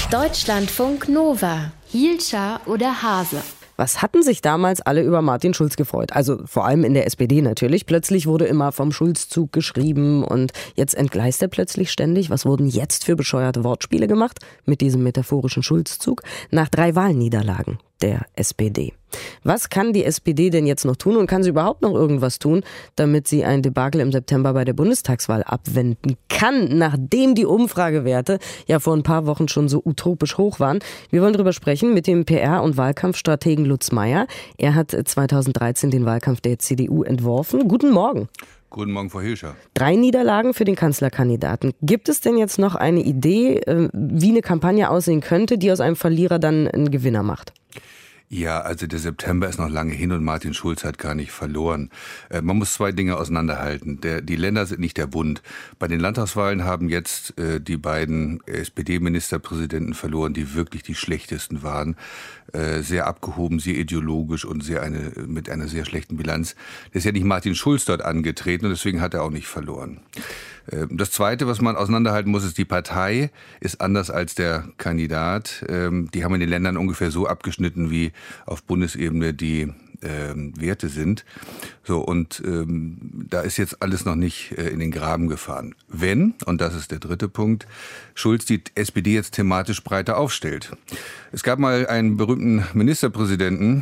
Deutschlandfunk Nova. Hielscher oder Hase? Was hatten sich damals alle über Martin Schulz gefreut? Also vor allem in der SPD natürlich. Plötzlich wurde immer vom Schulzzug geschrieben und jetzt entgleist er plötzlich ständig. Was wurden jetzt für bescheuerte Wortspiele gemacht mit diesem metaphorischen Schulzzug? Nach 3 Wahlniederlagen der SPD. Was kann die SPD denn jetzt noch tun und kann sie überhaupt noch irgendwas tun, damit sie ein Debakel im September bei der Bundestagswahl abwenden kann, nachdem die Umfragewerte ja vor ein paar Wochen schon so utopisch hoch waren? Wir wollen darüber sprechen mit dem PR- und Wahlkampfstrategen Lutz Meyer. Er hat 2013 den Wahlkampf der CDU entworfen. Guten Morgen. Guten Morgen, Frau Hielscher. 3 Niederlagen für den Kanzlerkandidaten. Gibt es denn jetzt noch eine Idee, wie eine Kampagne aussehen könnte, die aus einem Verlierer dann einen Gewinner macht? Ja, also der September ist noch lange hin und Martin Schulz hat gar nicht verloren. Man muss 2 Dinge auseinanderhalten. Die Länder sind nicht der Bund. Bei den Landtagswahlen haben jetzt die beiden SPD-Ministerpräsidenten verloren, die wirklich die schlechtesten waren. Sehr abgehoben, sehr ideologisch und mit einer sehr schlechten Bilanz. Da ist ja nicht Martin Schulz dort angetreten und deswegen hat er auch nicht verloren. Das Zweite, was man auseinanderhalten muss, ist, die Partei ist anders als der Kandidat. Die haben in den Ländern ungefähr so abgeschnitten, wie auf Bundesebene die Werte sind. So, und da ist jetzt alles noch nicht in den Graben gefahren. Wenn, und das ist der dritte Punkt, Schulz die SPD jetzt thematisch breiter aufstellt. Es gab mal einen berühmten Ministerpräsidenten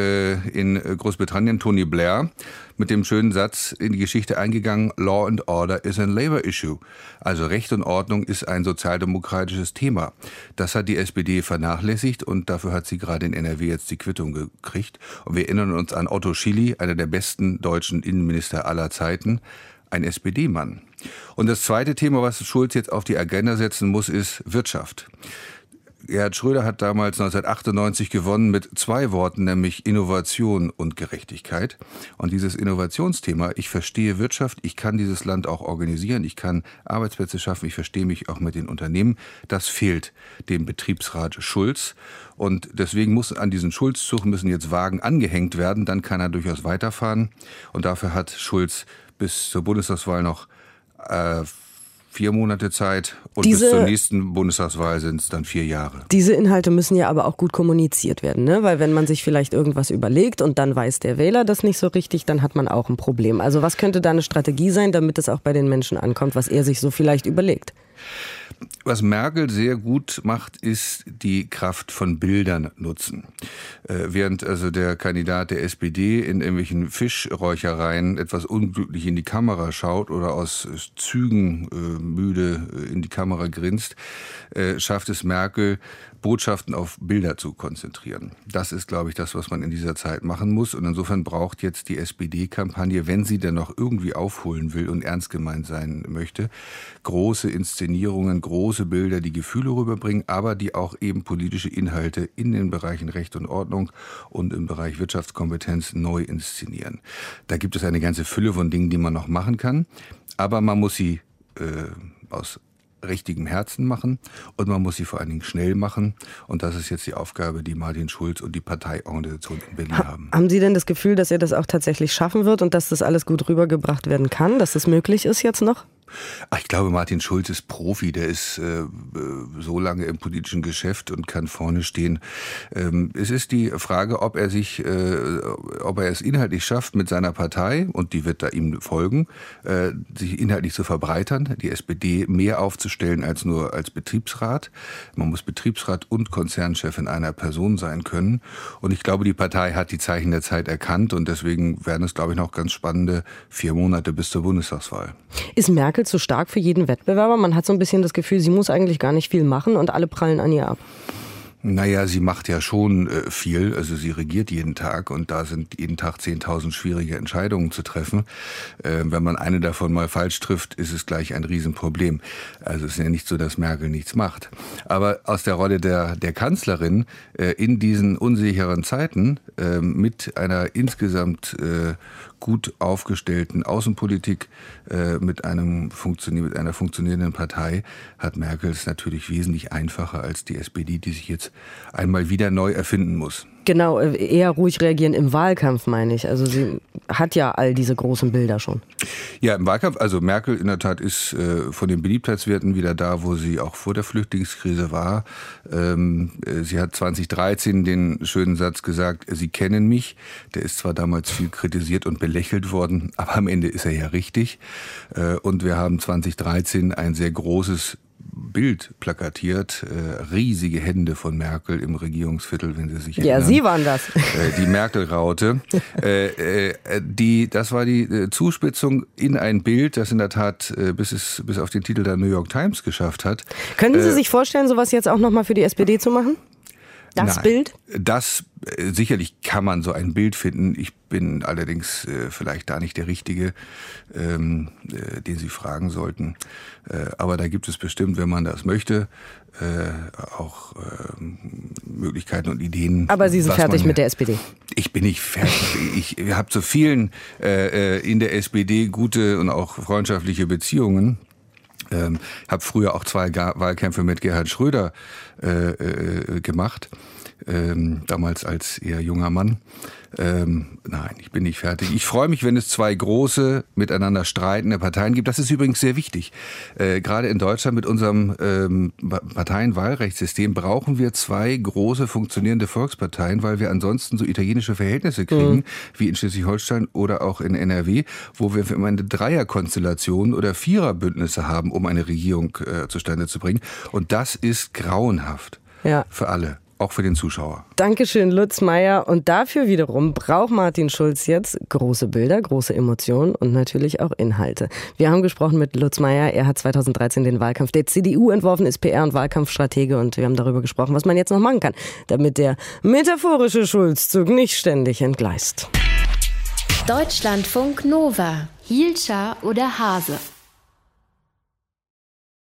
in Großbritannien, Tony Blair, mit dem schönen Satz in die Geschichte eingegangen: Law and Order is a labor issue. Also Recht und Ordnung ist ein sozialdemokratisches Thema. Das hat die SPD vernachlässigt und dafür hat sie gerade in NRW jetzt die Quittung gekriegt. Und wir erinnern uns an Otto Schily, einer der besten deutschen Innenminister aller Zeiten, ein SPD-Mann. Und das zweite Thema, was Schulz jetzt auf die Agenda setzen muss, ist Wirtschaft. Gerhard Schröder hat damals 1998 gewonnen mit 2 Worten, nämlich Innovation und Gerechtigkeit. Und dieses Innovationsthema, ich verstehe Wirtschaft, ich kann dieses Land auch organisieren, ich kann Arbeitsplätze schaffen, ich verstehe mich auch mit den Unternehmen, das fehlt dem Betriebsrat Schulz. Und deswegen muss an diesen Schulzzug müssen jetzt Wagen angehängt werden, dann kann er durchaus weiterfahren. Und dafür hat Schulz bis zur Bundestagswahl noch 4 Monate Zeit und bis zur nächsten Bundestagswahl sind es dann 4 Jahre. Diese Inhalte müssen ja aber auch gut kommuniziert werden, ne? Weil wenn man sich vielleicht irgendwas überlegt und dann weiß der Wähler das nicht so richtig, dann hat man auch ein Problem. Also was könnte da eine Strategie sein, damit es auch bei den Menschen ankommt, was er sich so vielleicht überlegt? Was Merkel sehr gut macht, ist die Kraft von Bildern nutzen. Während also der Kandidat der SPD in irgendwelchen Fischräuchereien etwas unglücklich in die Kamera schaut oder aus Zügen müde in die Kamera grinst, schafft es Merkel, Botschaften auf Bilder zu konzentrieren. Das ist, glaube ich, das, was man in dieser Zeit machen muss. Und insofern braucht jetzt die SPD-Kampagne, wenn sie denn noch irgendwie aufholen will und ernst gemeint sein möchte, große Inszenierungen, große Bilder, die Gefühle rüberbringen, aber die auch eben politische Inhalte in den Bereichen Recht und Ordnung und im Bereich Wirtschaftskompetenz neu inszenieren. Da gibt es eine ganze Fülle von Dingen, die man noch machen kann, aber man muss sie aus richtigem Herzen machen und man muss sie vor allen Dingen schnell machen. Und das ist jetzt die Aufgabe, die Martin Schulz und die Parteiorganisation in Berlin haben. Haben Sie denn das Gefühl, dass er das auch tatsächlich schaffen wird und dass das alles gut rübergebracht werden kann, dass das möglich ist jetzt noch? Ich glaube, Martin Schulz ist Profi, der ist so lange im politischen Geschäft und kann vorne stehen. Es ist die Frage, ob er es inhaltlich schafft, mit seiner Partei, und die wird da ihm folgen, sich inhaltlich zu verbreitern, die SPD mehr aufzustellen als nur als Betriebsrat. Man muss Betriebsrat und Konzernchef in einer Person sein können. Und ich glaube, die Partei hat die Zeichen der Zeit erkannt und deswegen werden es, glaube ich, noch ganz spannende 4 Monate bis zur Bundestagswahl. Ist Merkel zu stark für jeden Wettbewerber? Man hat so ein bisschen das Gefühl, sie muss eigentlich gar nicht viel machen und alle prallen an ihr ab. Naja, sie macht ja schon viel, also sie regiert jeden Tag und da sind jeden Tag 10.000 schwierige Entscheidungen zu treffen. Wenn man eine davon mal falsch trifft, ist es gleich ein Riesenproblem. Also es ist ja nicht so, dass Merkel nichts macht. Aber aus der Rolle der Kanzlerin in diesen unsicheren Zeiten mit einer insgesamt gut aufgestellten Außenpolitik mit einer funktionierenden Partei hat Merkel es natürlich wesentlich einfacher als die SPD, die sich jetzt einmal wieder neu erfinden muss. Genau, eher ruhig reagieren im Wahlkampf, meine ich. Also sie hat ja all diese großen Bilder schon. Ja, im Wahlkampf, also Merkel in der Tat ist von den Beliebtheitswerten wieder da, wo sie auch vor der Flüchtlingskrise war. Sie hat 2013 den schönen Satz gesagt, Sie kennen mich. Der ist zwar damals viel kritisiert und belächelt worden, aber am Ende ist er ja richtig. Und wir haben 2013 ein sehr großes Bild plakatiert, riesige Hände von Merkel im Regierungsviertel, wenn Sie sich erinnern. Ja, Sie waren das. Die Merkel-Raute. Das war die Zuspitzung in ein Bild, das in der Tat bis auf den Titel der New York Times geschafft hat. Können Sie sich vorstellen, sowas jetzt auch nochmal für die SPD zu machen? Das Nein, Bild? Sicherlich kann man so ein Bild finden. Ich bin allerdings vielleicht da nicht der Richtige, den Sie fragen sollten. Aber da gibt es bestimmt, wenn man das möchte, auch Möglichkeiten und Ideen. Aber Sie sind fertig mit der SPD? Ich bin nicht fertig. Ich habe zu vielen in der SPD gute und auch freundschaftliche Beziehungen. Habe früher auch 2 Wahlkämpfe mit Gerhard Schröder gemacht, damals als eher junger Mann. Nein, ich bin nicht fertig. Ich freue mich, wenn es 2 große, miteinander streitende Parteien gibt. Das ist übrigens sehr wichtig. Gerade in Deutschland mit unserem Parteienwahlrechtssystem brauchen wir 2 große funktionierende Volksparteien, weil wir ansonsten so italienische Verhältnisse kriegen, wie in Schleswig-Holstein oder auch in NRW, wo wir immer eine Dreierkonstellation oder Viererbündnisse haben, um eine Regierung zustande zu bringen. Und das ist grauenhaft für alle. Auch für den Zuschauer. Dankeschön, Lutz Meyer. Und dafür wiederum braucht Martin Schulz jetzt große Bilder, große Emotionen und natürlich auch Inhalte. Wir haben gesprochen mit Lutz Meyer. Er hat 2013 den Wahlkampf der CDU entworfen, ist PR- und Wahlkampfstratege. Und wir haben darüber gesprochen, was man jetzt noch machen kann, damit der metaphorische Schulzzug nicht ständig entgleist. Deutschlandfunk Nova. Hielscher oder Hase?